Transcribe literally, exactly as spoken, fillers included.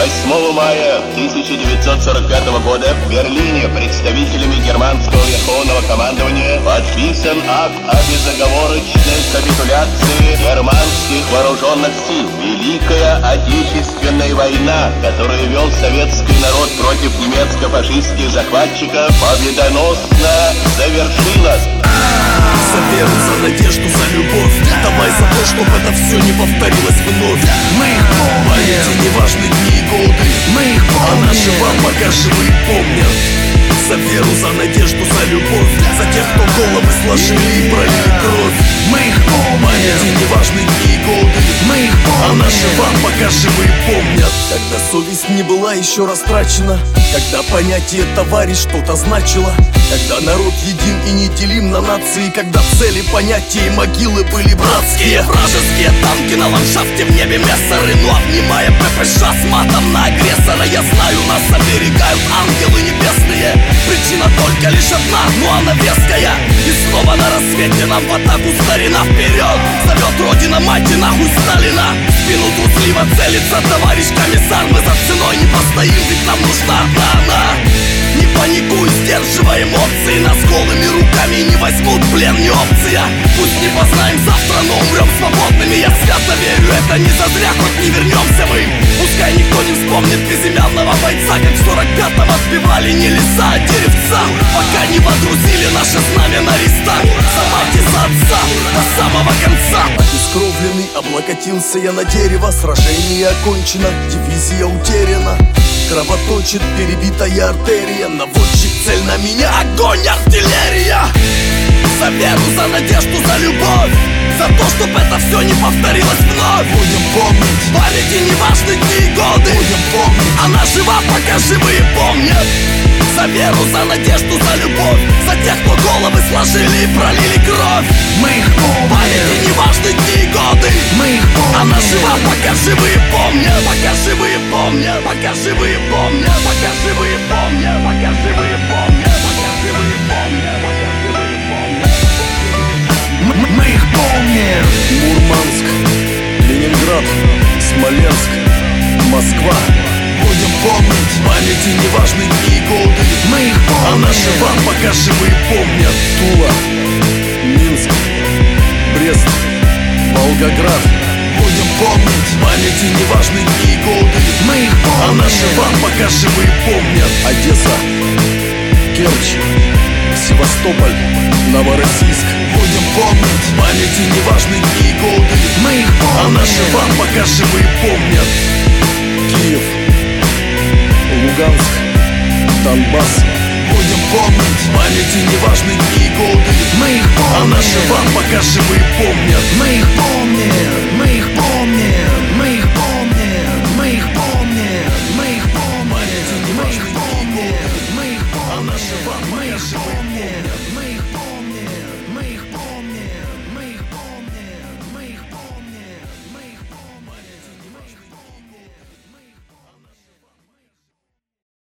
восьмого мая тысяча девятьсот сорок пятого года в Берлине представителями германского верховного командования подписан акт о безоговорочной капитуляции германских вооруженных сил. Великая Отечественная война, которую вел советский народ против немецко-фашистских захватчиков, победоносно завершилась. За веру, за надежду, за любовь. Давай за то, чтоб это все не повторилось вновь. Мы их помним. Памяти не важны дни и годы. Мы их помним. А наши вам пока живые помнят. За веру, за надежду, за любовь. За тех, кто головы сложили и пролили кровь. Мы их помним. Памяти не важны дни и годы. Мы их помним. А наши вам пока живые помнят. Когда совесть не была еще растрачена, когда понятие товарищ что-то значило, когда народ един и неделим на нации, когда цели, понятия и могилы были братские. Вражеские танки на ландшафте, в небе мессеры, но обнимая ППШ с матом на агрессора. Я знаю, нас оберегают ангелы небесные. Причина только лишь одна, но она веская. И снова на рассвете нам в атаку старина вперед. Зовет родина, мать и нахуй Сталина. В спину трусливо целится товарищ комиссар. Мы за ценой не постоим, ведь нам нужна одна она. Не паникуй, сдерживай эмоции. Нас голыми руками не возьмут в плен, не опция. Пусть не познаем завтра, но умрем свободными. Я свято верю, это не зазря, хоть не вернемся мы. Пускай никто не вспомнит безымянного бойца, как в сорок пятом отбивали не леса, а деревца. Пока не водрузили наше знамя на листах. За мать и за отца до самого конца. Обескровленный облокотился я на дерево. Сражение окончено, дивизия утеряна. Кровоточит перебитая артерия. Наводчик, цель на меня, огонь, артиллерия. За веру, за надежду, за любовь. За то, чтоб это все не повторилось вновь. Будем помнить, памяти не важны дни и годы. Будем помнить, она жива, пока живые помнят. За веру, за надежду, за любовь. За тех, кто головы сложили и пролили кровь. Мы их помним. Памяти не важны дни и годы. Мы их помним. Она жива, пока живые помнят. Пока живые помнят. Пока живые помнят. Пока живые помнят. Пока живые помнят. Пока живые помнят. Пока живые помнят. Мы, мы их помним. Мурманск, Ленинград, Смоленск, Москва. Будем помнить, памяти не важны дни и годы. Мы их помним. Она жива, пока живые помнят. Тула, Минск, Брест, Волгоград. Будем помнить, памяти не важны дни и годы. Мы их помним. Она жива, пока живые помнят. Одесса, Керчь, Севастополь, Новороссийск. Будем помнить, памяти не важны дни и годы. Мы их помним. Она жива, пока живые помнят. Киев, Луганск, Донбасс. Будем помнить, памяти не важны дни и годы. Мы их помним. Она жива, пока живые помнят. Мы их помним.